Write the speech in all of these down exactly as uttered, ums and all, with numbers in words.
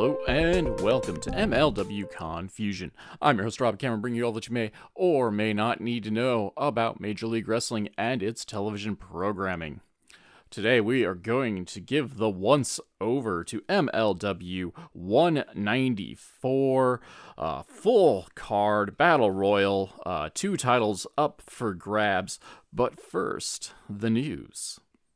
Hello and welcome to M L W Confusion. I'm your host Rob Cameron, bringing you all that you may or may not need to know about Major League Wrestling and its television programming. Today we are going to give the once over to M L W one ninety-four, uh, full card battle royal, uh, two titles up for grabs. But first, the news.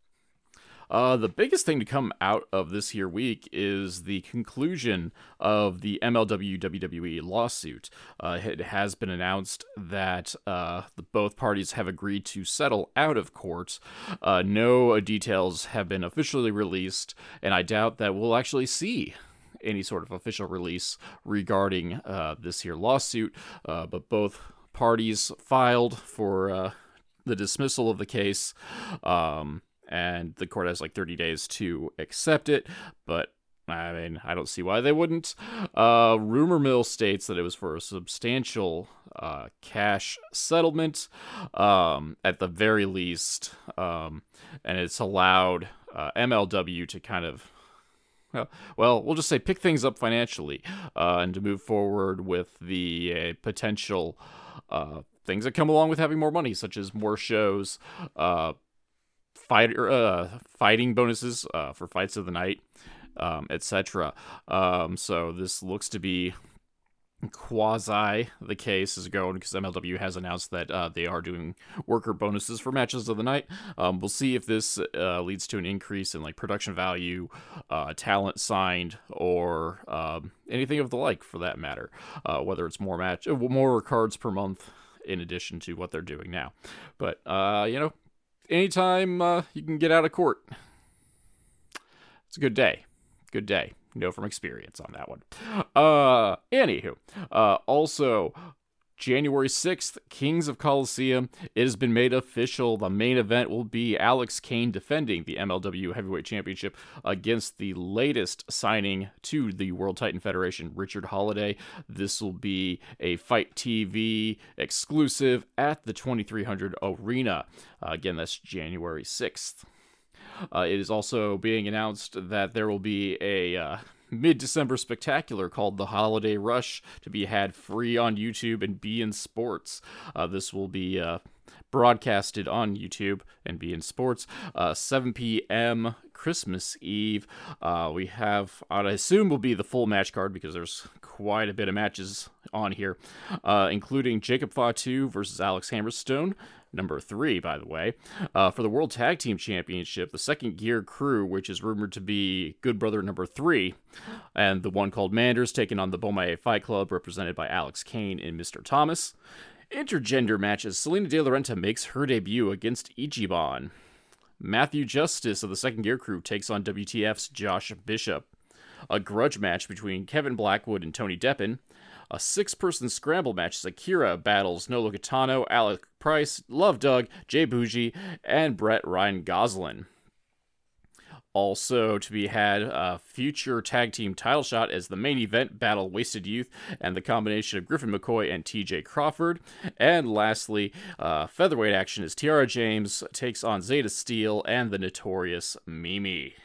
Uh, the biggest thing to come out of this here week is the conclusion of the M L W W W E lawsuit. Uh, it has been announced that uh, the, both parties have agreed to settle out of court. Uh, no details have been officially released, and I doubt that we'll actually see any sort of official release regarding uh, this here lawsuit. Uh, but both parties filed for uh, the dismissal of the case. Um... And the court has like thirty days to accept it, but I mean, I don't see why they wouldn't. Uh, rumor mill states that it was for a substantial uh, cash settlement, um, at the very least, um, and it's allowed uh, M L W to kind of, well, well, we'll just say pick things up financially uh, and to move forward with the uh, potential uh, things that come along with having more money, such as more shows, uh, Fighter uh, fighting bonuses uh, for fights of the night, um, et cetera. Um, so this looks to be quasi the case is going because M L W has announced that uh, they are doing worker bonuses for matches of the night. Um, we'll see if this uh, leads to an increase in like production value, uh, talent signed, or um, anything of the like for that matter. Uh, whether it's more match, more cards per month in addition to what they're doing now. But uh, you know. Anytime uh, you can get out of court, it's a good day. Good day. Know from experience on that one. Uh, anywho, uh, also, January sixth, Kings of Colosseum. It has been made official. The main event will be Alex Kane defending the M L W Heavyweight Championship against the latest signing to the World Titan Federation, Richard Holiday. This will be a Fight T V exclusive at the twenty-three hundred Arena. Uh, again, that's January sixth. Uh, it is also being announced that there will be a uh, mid-December spectacular called The Holiday Rush to be had free on YouTube and Be In Sports. Uh, this will be uh, broadcasted on YouTube and Be In Sports, uh, seven p.m. Christmas Eve. Uh, we have, I assume, will be the full match card because there's quite a bit of matches on here, uh, including Jacob Fatu versus Alex Hammerstone. Number three, by the way, uh, for the World Tag Team Championship, the Second Gear Crew, which is rumored to be Good Brother number three, and the one called Manders, taking on the Bomaye Fight Club, represented by Alex Kane and Mister Thomas. Intergender matches, Selena De La Renta makes her debut against Ichiban. Matthew Justice of the Second Gear Crew takes on W T F's Josh Bishop. A grudge match between Kevin Blackwood and Tony Deppen. A six-person scramble match, Akira battles Nolo Kitano, Alec Price, Love Doug, Jay Bougie, and Brett Ryan Goslin. Also to be had, a future tag team title shot as the main event battle Wasted Youth and the combination of Griffin McCoy and T J Crawford. And lastly, uh, featherweight action as Tiara James takes on Zeta Steel and the Notorious Mimi.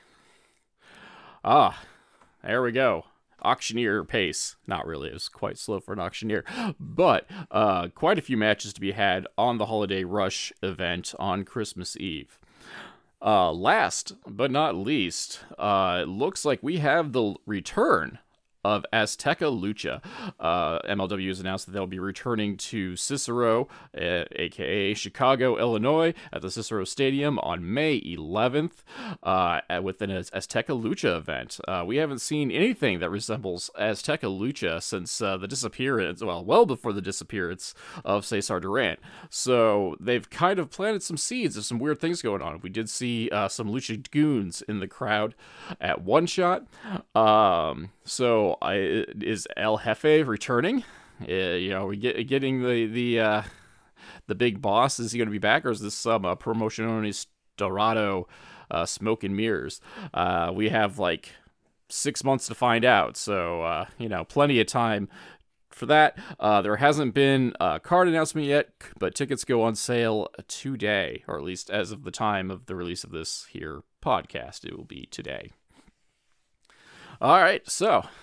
Ah, there we go. Auctioneer pace. Not really, it was quite slow for an auctioneer, but uh, quite a few matches to be had on the Holiday Rush event on Christmas Eve. Uh, last but not least, uh, it looks like we have the return of Azteca Lucha. Uh, M L W has announced that they'll be returning to Cicero, uh, aka Chicago, Illinois, at the Cicero Stadium on May eleventh, uh, with an Azteca Lucha event. Uh, we haven't seen anything that resembles Azteca Lucha since uh, the disappearance, well, well before the disappearance of Cesar Duran. So they've kind of planted some seeds of some weird things going on. We did see uh, some Lucha goons in the crowd at One Shot. Um, so I, is El Jefe returning? Uh, you know, are we get, getting the the uh, the big boss? Is he going to be back, or is this some uh, promotion known as Dorado uh, Smoke and Mirrors? Uh, we have like six months to find out, so uh, you know, plenty of time for that. Uh, there hasn't been a card announcement yet, but tickets go on sale today, or at least as of the time of the release of this here podcast, it will be today. All right, so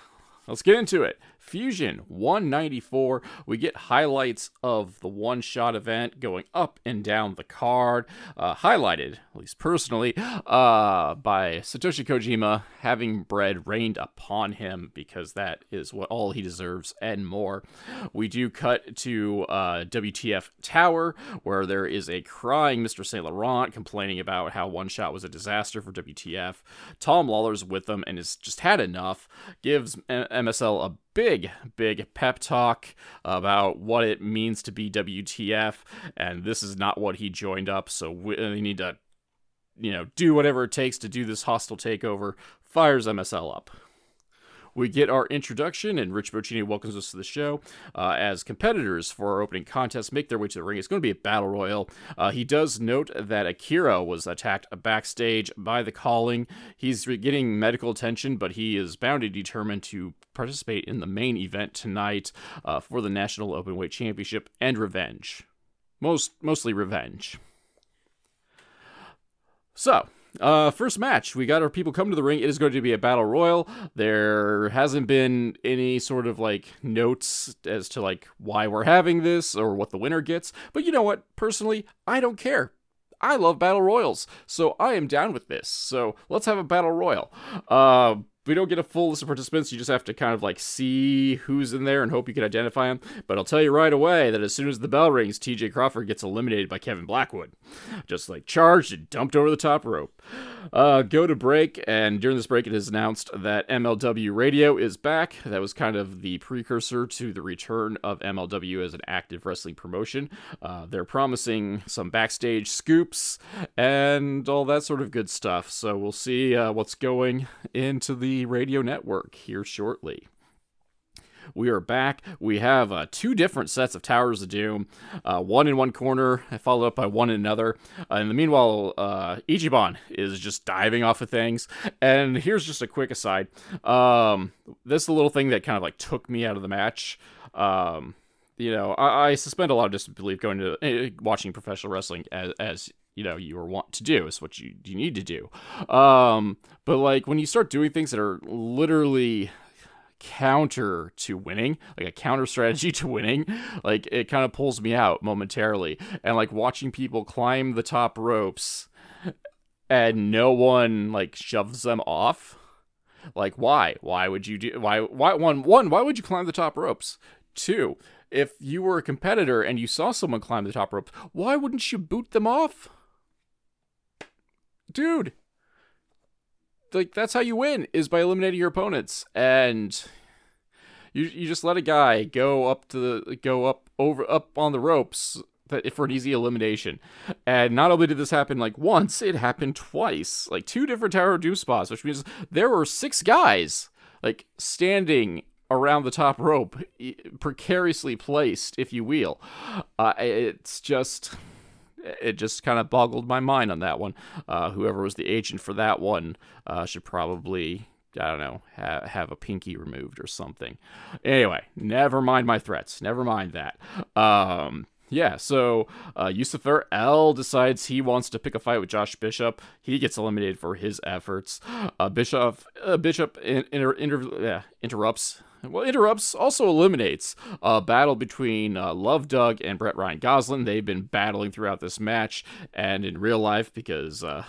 let's get into it. Fusion one ninety-four. We get highlights of the one-shot event going up and down the card, uh, highlighted, at least personally, uh, by Satoshi Kojima having bread rained upon him, because that is what all he deserves and more. We do cut to uh, W T F Tower, where there is a crying Mister Saint Laurent complaining about how one-shot was a disaster for W T F. Tom Lawler's with them and has just had enough, gives M S L a big, big pep talk about what it means to be W T F, and this is not what he joined up, so we need to, you know, do whatever it takes to do this hostile takeover. Fires M S L up. We get our introduction, and Rich Bocchini welcomes us to the show uh, as competitors for our opening contest make their way to the ring. It's going to be a battle royal. Uh, he does note that Akira was attacked backstage by the Calling. He's getting medical attention, but he is bound and determined to participate in the main event tonight uh, for the National Openweight Championship and revenge. Most Mostly revenge. So, Uh, first match, we got our people come to the ring. It is going to be a battle royal. There hasn't been any sort of like notes as to like why we're having this or what the winner gets. But you know what? Personally, I don't care. I love battle royals, so I am down with this. So let's have a battle royal. Uh, we don't get a full list of participants. You just have to kind of like see who's in there and hope you can identify them. But I'll tell you right away that as soon as the bell rings, T J Crawford gets eliminated by Kevin Blackwood. Just like charged and dumped over the top rope. Uh, go to break, and during this break it is announced that M L W Radio is back. That was kind of the precursor to the return of M L W as an active wrestling promotion. Uh, they're promising some backstage scoops and all that sort of good stuff. So we'll see uh, what's going into the radio network here shortly. We are back. We have uh, two different sets of Towers of Doom, uh, one in one corner, followed up by one in another. Uh, in the meanwhile, uh, Ichiban is just diving off of things. And here's just a quick aside. Um, this is a little thing that kind of like took me out of the match. Um, you know, I, I suspend a lot of disbelief going to uh, watching professional wrestling as, as you know, you are want to do. It's what you, you need to do. Um, but like when you start doing things that are literally counter to winning, like a counter strategy to winning, like it kind of pulls me out momentarily. And like watching people climb the top ropes and no one like shoves them off. Like why? Why would you do why why one one why would you climb the top ropes? Two, if you were a competitor and you saw someone climb the top ropes, why wouldn't you boot them off? Dude, like that's how you win, is by eliminating your opponents. And you you just let a guy go up to the go up over up on the ropes that for an easy elimination. And not only did this happen like once, it happened twice, like two different Tower of Doom spots, which means there were six guys like standing around the top rope, precariously placed, if you will. Uh, it's just. It just kind of boggled my mind on that one. Uh, whoever was the agent for that one uh, should probably, I don't know, ha- have a pinky removed or something. Anyway, never mind my threats. Never mind that. Um, yeah, so uh, Yusufer L decides he wants to pick a fight with Josh Bishop. He gets eliminated for his efforts. Uh, Bishop uh, Bishop in- inter- inter- yeah, interrupts. Well, interrupts, also eliminates a battle between uh, Love Doug and Brett Ryan Goslin. They've been battling throughout this match and in real life because uh,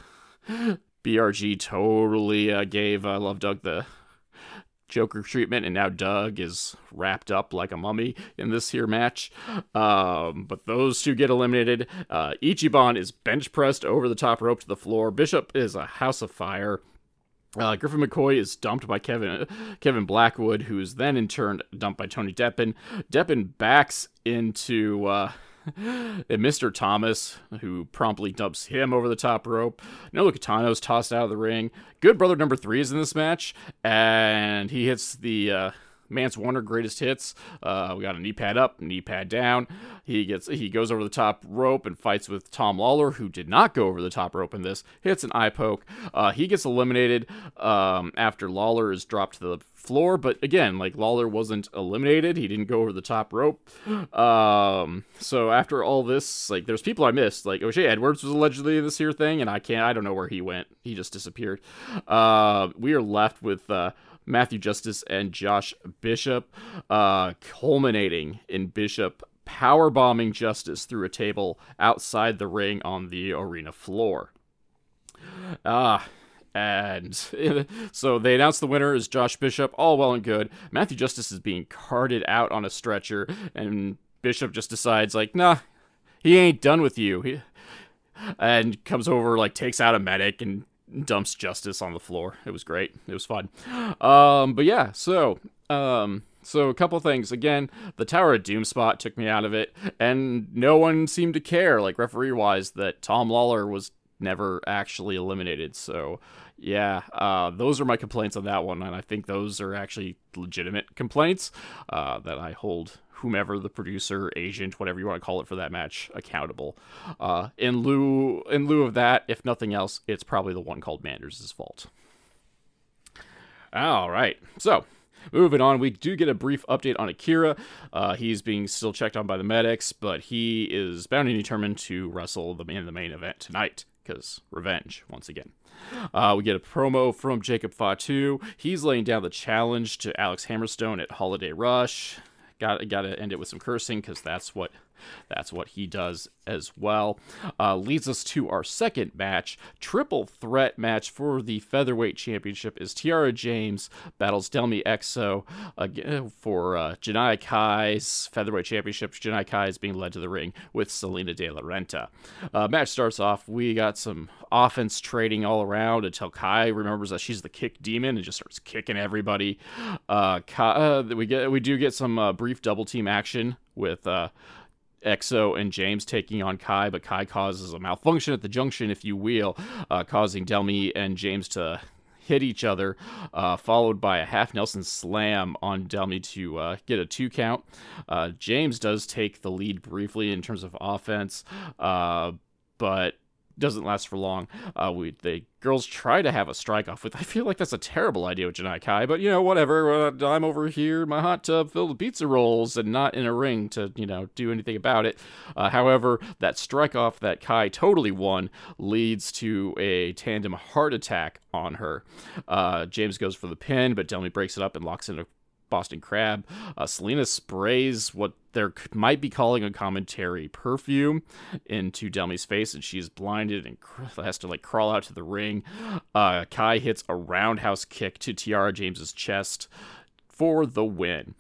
B R G totally uh, gave uh, Love Doug the Joker treatment, and now Doug is wrapped up like a mummy in this here match. Um, but those two get eliminated. Uh, Ichiban is bench pressed over the top rope to the floor. Bishop is a house of fire. Uh, Griffin McCoy is dumped by Kevin Kevin Blackwood, who is then in turn dumped by Tony Deppen. Deppen backs into uh, Mister Thomas, who promptly dumps him over the top rope. Noah Kitano is tossed out of the ring. Good Brother number three is in this match, and he hits the uh, Mance Warner greatest hits. Uh, we got a knee pad up, knee pad down. He gets he goes over the top rope and fights with Tom Lawler, who did not go over the top rope in this. Hits an eye poke. Uh, he gets eliminated um, after Lawler is dropped to the floor. But again, like Lawler wasn't eliminated. He didn't go over the top rope. Um, so after all this, like there's people I missed. Like O'Shea Edwards was allegedly in this here thing, and I can't. I don't know where he went. He just disappeared. Uh, we are left with. Uh, Matthew Justice and Josh Bishop, uh, culminating in Bishop powerbombing Justice through a table outside the ring on the arena floor. Ah. Uh, And so they announced the winner is Josh Bishop, all well and good. Matthew Justice is being carted out on a stretcher, and Bishop just decides, like, nah, he ain't done with you. He, and comes over, like, takes out a medic and dumps Justice on the floor. It was great. It was fun. Um, but yeah, so... Um, So a couple things. Again, the Tower of Doom spot took me out of it, and no one seemed to care, like, referee-wise, that Tom Lawler was never actually eliminated. So yeah, uh, those are my complaints on that one, and I think those are actually legitimate complaints uh, that I hold whomever the producer, agent, whatever you want to call it for that match, accountable. Uh, in lieu in lieu of that, if nothing else, it's probably the one called Manders' fault. All right, so moving on, we do get a brief update on Akira. Uh, he's being still checked on by the medics, but he is bound and determined to wrestle the in the main event tonight, because revenge, once again. Uh, we get a promo from Jacob Fatu. He's laying down the challenge to Alex Hammerstone at Holiday Rush. Got got to end it with some cursing, because that's what that's what he does as well. Uh, leads us to our second match. Triple threat match for the Featherweight Championship is Tiara James battles Delmi Exo uh, for uh, Janai Kai's Featherweight Championship. Janai Kai is being led to the ring with Selena De La Renta. Uh, match starts off. We got some offense trading all around until Kai remembers that she's the kick demon and just starts kicking everybody. Uh, Kai, uh, we get we do get some uh, brief double team action with uh, Exo and James taking on Kai, but Kai causes a malfunction at the junction, if you will, uh, causing Delmi and James to hit each other, uh, followed by a half Nelson slam on Delmi to uh, get a two count. Uh, James does take the lead briefly in terms of offense, uh, but doesn't last for long. Uh, we the girls try to have a strike off with. I feel like that's a terrible idea with Janai Kai, but you know, whatever. Uh, I'm over here in my hot tub filled with pizza rolls and not in a ring to, you know, do anything about it. Uh, however, that strike off that Kai totally won leads to a tandem heart attack on her. Uh, James goes for the pin, but Delmi breaks it up and locks in a Boston Crab. Uh, Selena sprays what there might be calling a commentary perfume into Delmi's face, and she's blinded and cr- has to like crawl out to the ring. Uh, Kai hits a roundhouse kick to Tiara James's chest for the win.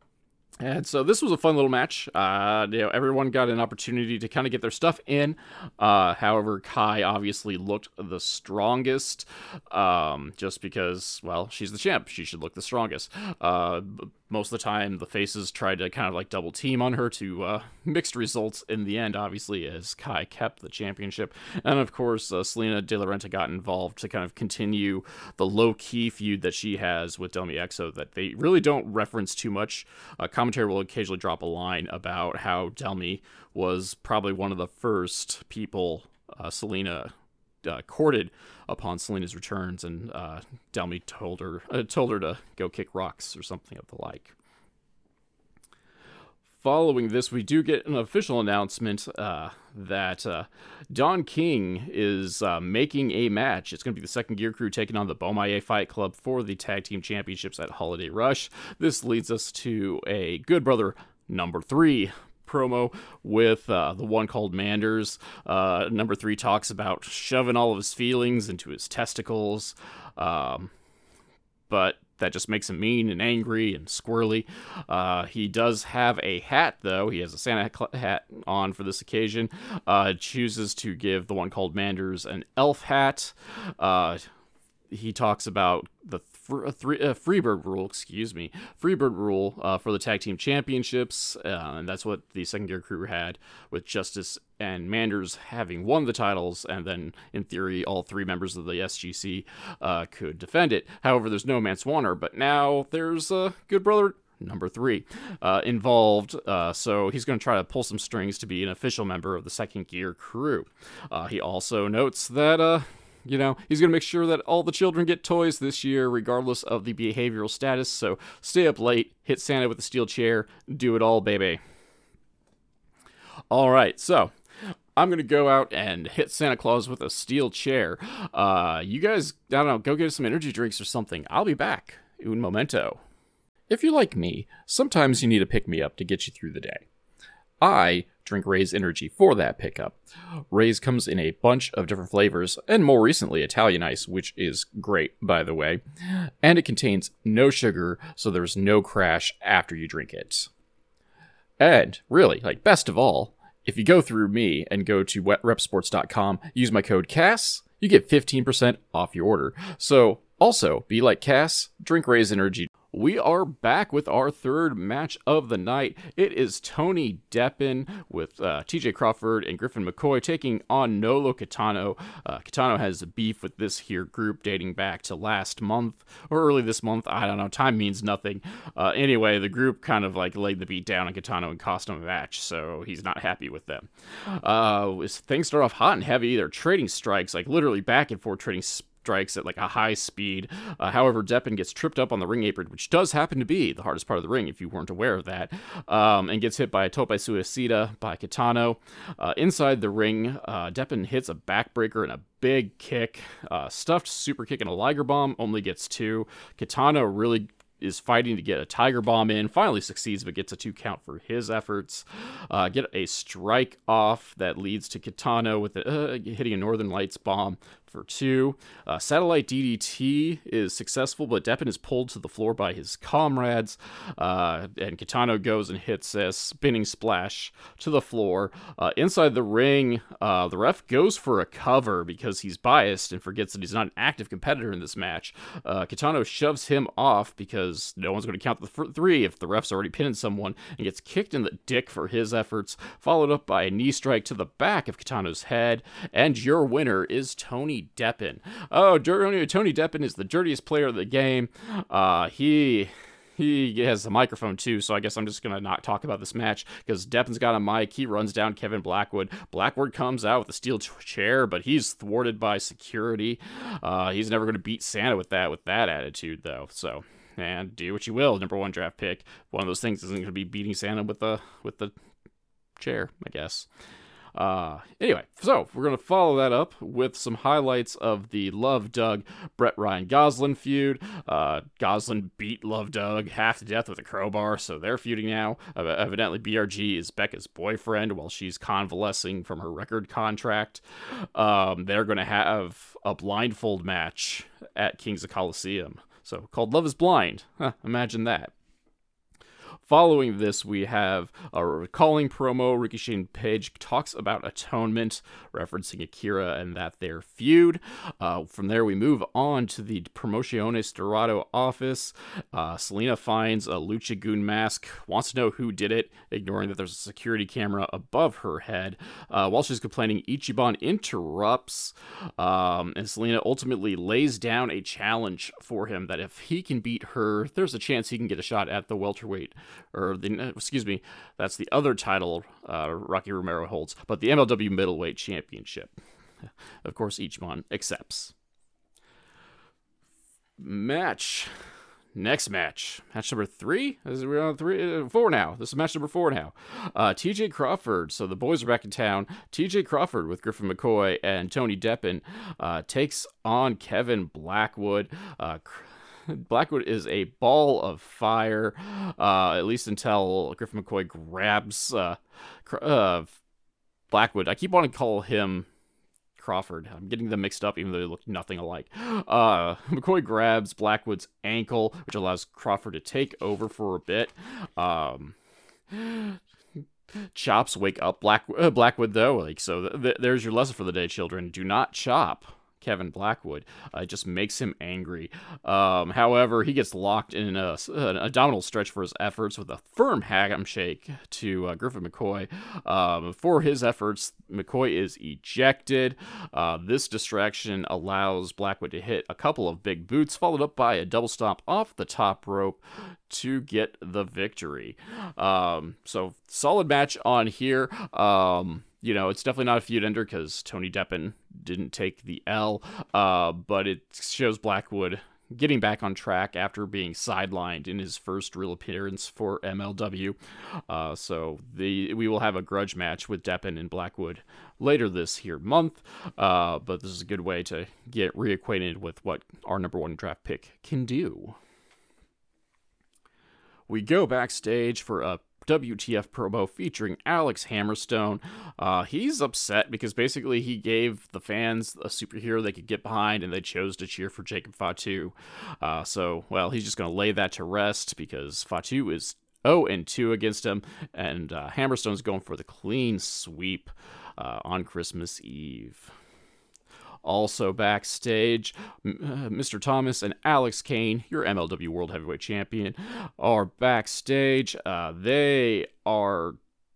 And so this was a fun little match. Uh, you know, everyone got an opportunity to kind of get their stuff in. Uh, however, Kai obviously looked the strongest, um, just because, well, she's the champ. She should look the strongest. Uh, most of the time, the faces tried to kind of like double team on her to uh, mixed results in the end, obviously, as Kai kept the championship. And of course, uh, Selena De La Renta got involved to kind of continue the low-key feud that she has with Delmi Exo that they really don't reference too much. Uh, commentary will occasionally drop a line about how Delmi was probably one of the first people uh, Selena uh, courted upon Selena's returns, and uh, Delmi told her uh, told her to go kick rocks or something of the like. Following this, we do get an official announcement uh, that uh, Don King is uh, making a match. It's going to be the Second Gear Crew taking on the Bomaye Fight Club for the Tag Team Championships at Holiday Rush. This leads us to a Good Brother number three promo with uh, the one called Manders. Uh, number three talks about shoving all of his feelings into his testicles, um, but that just makes him mean and angry and squirrely. Uh, he does have a hat, though. He has a Santa hat on for this occasion. Uh, chooses to give the one called Manders an elf hat. Uh, he talks about the th- three, uh, Freebird rule, excuse me, Freebird rule uh, for the Tag Team Championships, uh, and that's what the Second Gear Crew had, with Justice and Manders having won the titles, and then, in theory, all three members of the S G C uh, could defend it. However, there's no Manswanner, but now there's a uh, Good Brother number three uh, involved, uh, so he's going to try to pull some strings to be an official member of the Second Gear Crew. Uh, he also notes that, uh, you know, he's going to make sure that all the children get toys this year, regardless of the behavioral status, so stay up late, hit Santa with a steel chair, do it all, baby. Alright, so I'm going to go out and hit Santa Claus with a steel chair. Uh, you guys, I don't know, go get some energy drinks or something. I'll be back un momento. If you're like me, sometimes you need a pick-me-up to get you through the day. I drink Raze Energy for that pickup. Raze comes in a bunch of different flavors, and more recently Italian Ice, which is great, by the way. And it contains no sugar, so there's no crash after you drink it. And, really, like, best of all, if you go through me and go to wet rep sports dot com, use my code Cass, you get fifteen percent off your order. So, also, be like Cass, drink Raze Energy. We are back with our third match of the night. It is Tony Deppen with uh, T J Crawford and Griffin McCoy taking on Nolo Kitano. Uh, Kitano has a beef with this here group dating back to last month or early this month. I don't know. Time means nothing. Uh, anyway, the group kind of like laid the beat down on Kitano and cost him a match, so he's not happy with them. Uh, things start off hot and heavy. They're trading strikes, like literally back and forth trading strikes at like a high speed. Uh, however, Deppen gets tripped up on the ring apron, which does happen to be the hardest part of the ring if you weren't aware of that, um, and gets hit by a tope suicida by Kitano. Uh, inside the ring, uh, Deppen hits a backbreaker and a big kick. Uh, stuffed super kick and a Liger Bomb, only gets two. Kitano really is fighting to get a Tiger Bomb in, finally succeeds, but gets a two count for his efforts. Uh, get a strike off that leads to Kitano with a, uh, hitting a Northern Lights bomb for two. Uh, Satellite D D T is successful, but Deppen is pulled to the floor by his comrades, uh, and Kitano goes and hits a spinning splash to the floor. Uh, inside the ring, uh, the ref goes for a cover because he's biased and forgets that he's not an active competitor in this match. Uh, Kitano shoves him off because no one's going to count the th- three if the ref's already pinning someone, and gets kicked in the dick for his efforts, followed up by a knee strike to the back of Kitano's head, and your winner is Tony Deppen. Oh, Tony Deppen is the dirtiest player of the game. Uh, he he has a microphone too, so I guess I'm just gonna not talk about this match because Deppen's got a mic. He runs down Kevin Blackwood. Blackwood comes out with a steel chair, but he's thwarted by security. Uh, he's never gonna beat Santa with that with that attitude though. So, and do what you will. Number one draft pick. One of those things isn't gonna be beating Santa with the with the chair, I guess. Uh, anyway, so we're going to follow that up with some highlights of the Love Doug Brett Ryan Goslin feud. Uh, Goslin beat Love Doug half to death with a crowbar, so they're feuding now. Uh, evidently, B R G is Becca's boyfriend while she's convalescing from her record contract. Um, they're going to have a blindfold match at Kings of Colosseum, so called Love is Blind. Huh, imagine that. Following this, we have a recalling promo. Ricky Shane Page talks about atonement, referencing Akira and that their feud. Uh, from there, we move on to the Promociones Dorado office. Uh, Selena finds a Lucha Goon mask, wants to know who did it, ignoring that there's a security camera above her head. Uh, while she's complaining, Ichiban interrupts, um, and Selena ultimately lays down a challenge for him that if he can beat her, there's a chance he can get a shot at the welterweight. Or the excuse me, that's the other title uh, Rocky Romero holds, but the M L W Middleweight Championship. Of course, Ichiban accepts. Match. Next match. Match number three? Is we on three? Uh, four now. This is match number four now. Uh, T J Crawford. So the boys are back in town. T J Crawford with Griffin McCoy and Tony Deppen uh, takes on Kevin Blackwood. Uh, Blackwood is a ball of fire, uh, at least until Griffin McCoy grabs uh, uh, Blackwood. I keep wanting to call him Crawford. I'm getting them mixed up, even though they look nothing alike. Uh, McCoy grabs Blackwood's ankle, which allows Crawford to take over for a bit. Um, chops wake up Black uh, Blackwood, though. Like so, th- th- there's your lesson for the day, children. Do not chop Kevin Blackwood. Uh, it just makes him angry. Um, however, he gets locked in a, an abdominal stretch for his efforts with a firm handshake to uh, Griffin McCoy. Um, for his efforts, McCoy is ejected. Uh, this distraction allows Blackwood to hit a couple of big boots, followed up by a double stomp off the top rope to get the victory. Um, so, solid match on here. Um, You know, it's definitely not a feud ender because Tony Deppen didn't take the L, uh, but it shows Blackwood getting back on track after being sidelined in his first real appearance for M L W. Uh, so the we will have a grudge match with Deppen and Blackwood later this here month, uh, but this is a good way to get reacquainted with what our number one draft pick can do. we go backstage for a W T F promo featuring Alex Hammerstone. Uh, he's upset because basically he gave the fans a superhero they could get behind, and they chose to cheer for Jacob Fatu. Uh, so, well, he's just going to lay that to rest because Fatu is oh and two against him, and uh, Hammerstone's going for the clean sweep uh, on Christmas Eve. Also backstage, Mister Thomas and Alex Kane, your M L W World Heavyweight Champion, are backstage. Uh, they are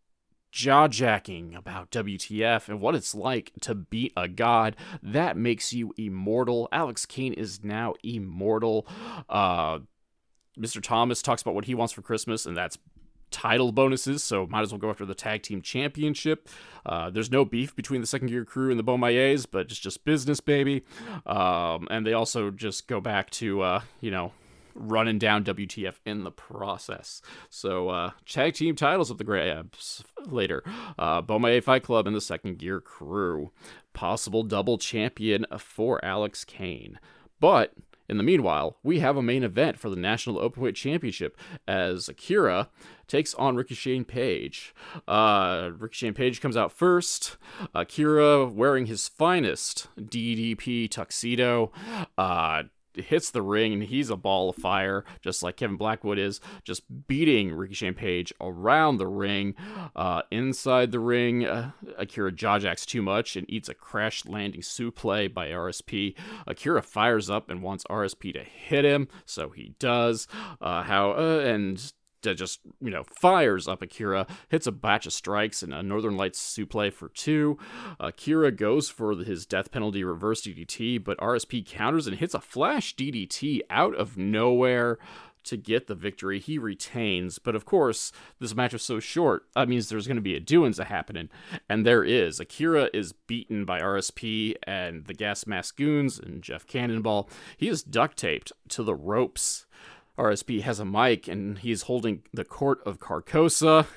jaw-jacking about W T F and what it's like to beat a god. That makes you immortal. Alex Kane is now immortal. Uh, Mister Thomas talks about what he wants for Christmas, and that's title bonuses, so might as well go after the tag team championship. Uh, there's no beef between the Second Gear Crew and the Beaumayes, but it's just business, baby. Um, and they also just go back to, uh, you know, running down W T F in the process. So, uh, tag team titles of the grabs later. Uh, Beaumaye Fight Club and the Second Gear Crew. Possible double champion for Alex Kane. But in the meanwhile, we have a main event for the National Openweight Championship as Akira takes on Ricky Shane Page. Uh, Ricky Shane Page comes out first. Akira, wearing his finest D D P tuxedo, uh, hits the ring, and he's a ball of fire, just like Kevin Blackwood is, just beating Ricky Shane Page around the ring. Uh, inside the ring, uh, Akira jawjacks too much and eats a crash landing suplex by R S P. Akira fires up and wants R S P to hit him, so he does. Uh, how uh, and just, you know, fires up Akira, hits a batch of strikes and a Northern Lights suplex for two. Akira goes for his death penalty reverse D D T, but R S P counters and hits a flash D D T out of nowhere to get the victory. He retains, but of course, this match was so short, that means there's going to be a doings a happening, and there is. Akira is beaten by R S P and the Gas Mask Goons and Jeff Cannonball. He is duct taped to the ropes. R S P has a mic, and he's holding the Court of Carcosa.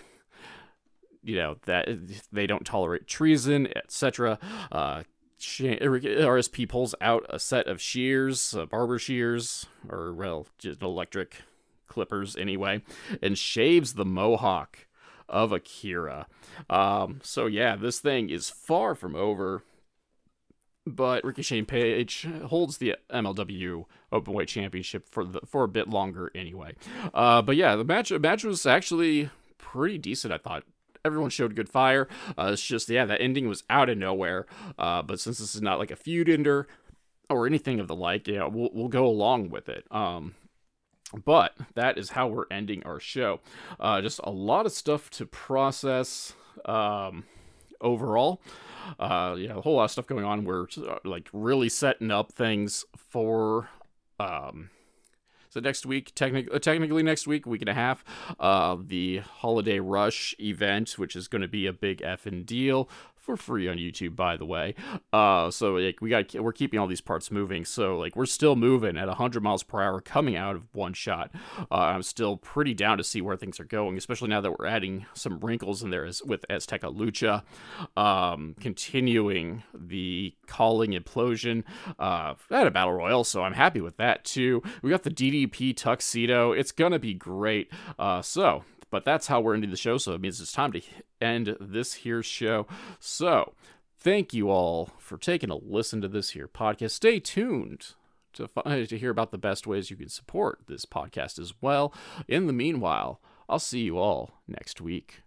You know, that they don't tolerate treason, et cetera. Uh, R S P pulls out a set of shears, uh, barber shears, or, well, just electric clippers anyway, and shaves the mohawk of Akira. Um, so, yeah, this thing is far from over. But Ricky Shane Page holds the M L W Openweight Championship for the for a bit longer anyway. Uh, but yeah, the match the match was actually pretty decent, I thought. Everyone showed good fire. Uh, it's just, yeah, that ending was out of nowhere. Uh, but since this is not like a feud ender or anything of the like, yeah, we'll, we'll go along with it. Um, but that is how we're ending our show. Uh, just a lot of stuff to process um, overall. Uh, yeah, a whole lot of stuff going on. We're uh, like really setting up things for, um, so next week, technically, uh, technically next week, week and a half, uh, the Holiday Rush event, which is going to be a big effing deal. For free on YouTube, by the way. Uh, so like we got, we're keeping all these parts moving. So like we're still moving at one hundred miles per hour, coming out of one shot. Uh, I'm still pretty down to see where things are going, especially now that we're adding some wrinkles in there as, with Azteca Lucha, um, continuing the Calling Implosion. Uh, I had a battle royal, so I'm happy with that too. We got the D D P tuxedo. It's gonna be great. Uh, so. But that's how we're ending the show, so it means it's time to end this here show. So, thank you all for taking a listen to this here podcast. Stay tuned to, to hear about the best ways you can support this podcast as well. In the meanwhile, I'll see you all next week.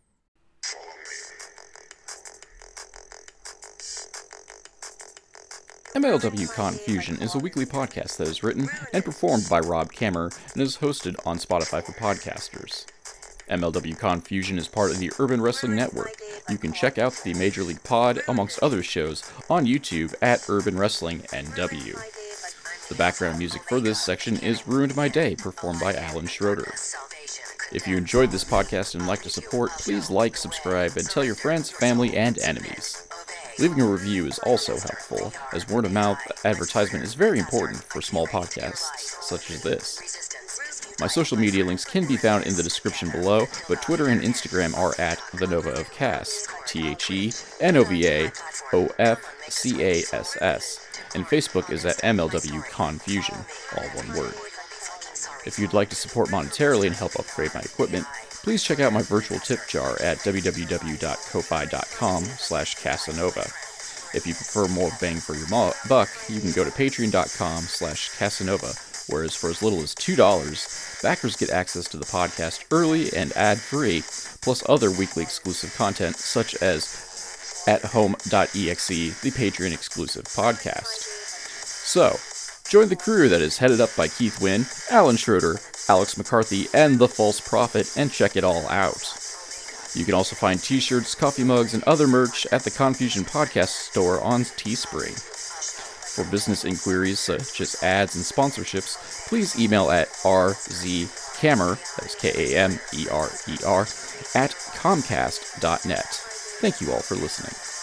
M L W Confusion is a weekly podcast that is written and performed by Rob Kammer and is hosted on Spotify for podcasters. M L W Confusion is part of the Urban Wrestling Network. You can check out the Major League Pod, amongst other shows, on YouTube at Urban Wrestling N W. The background music for this section is Ruined My Day, performed by Alan Schroeder. If you enjoyed this podcast and like to support, please like, subscribe, and tell your friends, family, and enemies. Leaving a review is also helpful, as word-of-mouth advertisement is very important for small podcasts such as this. My social media links can be found in the description below, but Twitter and Instagram are at The Nova of Cass, T H E N O V A O F C A S S, and Facebook is at M L W Confusion, all one word. If you'd like to support monetarily and help upgrade my equipment, please check out my virtual tip jar at www.ko-fi.com slash Casanova. If you prefer more bang for your mo- buck, you can go to patreon.com slash Casanova, whereas for as little as two dollars, backers get access to the podcast early and ad-free, plus other weekly exclusive content such as at home dot e x e, the Patreon exclusive podcast. So, join the crew that is headed up by Keith Wynn, Alan Schroeder, Alex McCarthy, and The False Prophet, and check it all out. You can also find t-shirts, coffee mugs, and other merch at the Confusion Podcast store on Teespring. For business inquiries such as ads and sponsorships, please email at rzkamer, that is K A M E R E R, at comcast dot net. Thank you all for listening.